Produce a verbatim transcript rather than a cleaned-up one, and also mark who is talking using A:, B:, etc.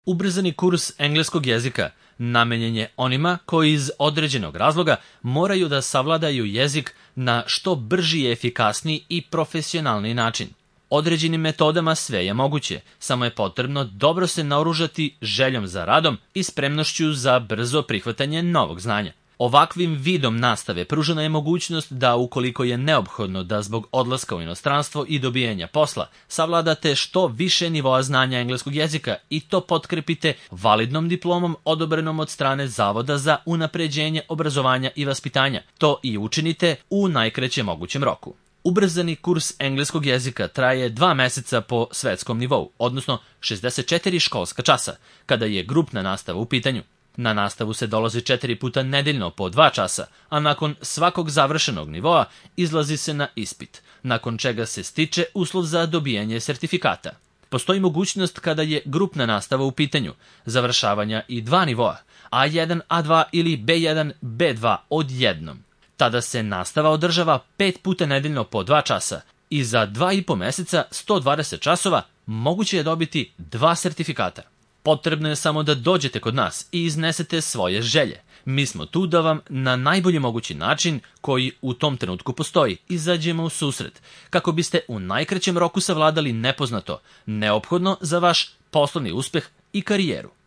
A: Ubrzani kurs engleskog jezika namenjen je onima koji iz određenog razloga moraju da savladaju jezik na što brži, efikasniji i profesionalni način. Određenim metodama sve je moguće, samo je potrebno dobro se naoružati željom za radom i spremnošću za brzo prihvatanje novog znanja. Ovakvim vidom nastave pružena je mogućnost da, ukoliko je neophodno da zbog odlaska u inostranstvo i dobijanja posla, savladate što više nivoa znanja engleskog jezika i to potkrepite validnom diplomom odobrenom od strane Zavoda za unapređenje obrazovanja i vaspitanja. To i učinite u najkraćem mogućem roku. Ubrzani kurs engleskog jezika traje dva meseca po svetskom nivou, odnosno šezdeset četiri školska časa, kada je grupna nastava u pitanju. Na nastavu se dolazi četiri puta nedeljno po dva časa, a nakon svakog završenog nivoa izlazi se na ispit, nakon čega se stiče uslov za dobijanje sertifikata. Postoji mogućnost kada je grupna nastava u pitanju, završavanja i dva nivoa, A jedan, A dva ili B jedan, B dva odjednom. Tada se nastava održava pet puta nedeljno po dva časa i za dva i po meseca, sto dvadeset časova, moguće je dobiti dva sertifikata. Potrebno je samo da dođete kod nas i iznesete svoje želje. Mi smo tu da vam na najbolji mogući način, koji u tom trenutku postoji, izađemo u susret, kako biste u najkraćem roku savladali nepoznato, neophodno za vaš poslovni uspeh i karijeru.